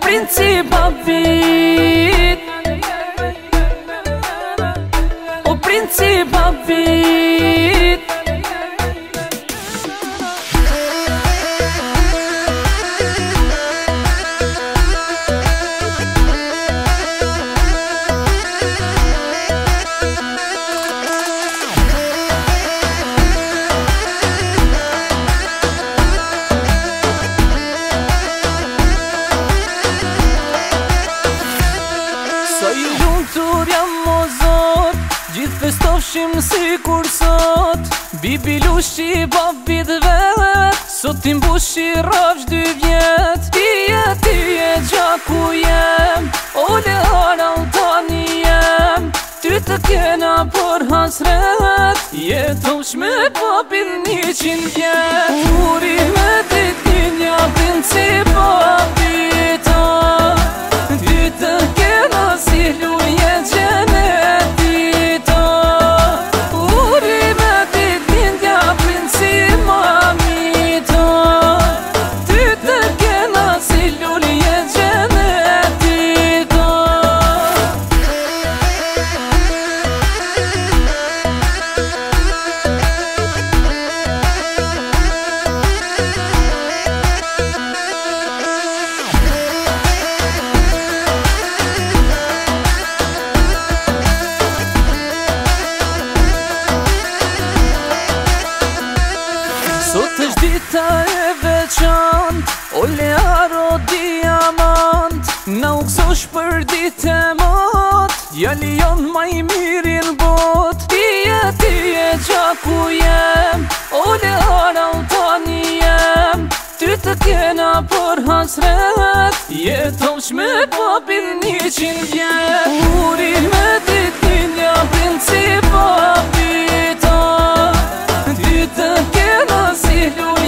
princip babit, o princip babit. Gjithë festofshim si kur sot, bibi lushi babit vet, sot ti mbushi rrafsh 2 vjet. Tije gjaku jem, ole haral tani jem, ty të kena për hasret, jetosh me babin 100 vjet. Uri me ditninja princip babita, ty të kena si luje gjenet. Sot është dita e veçant, ole aro diamant, na u gëzosh për ditë e mot, jali jon ma i mirin bot. Tije gjaku jem, ole haral tani jem, ty të kena për hasret, jetosh me babin 100 vjet. Uri me ditninja princip babita, ty të kena si luje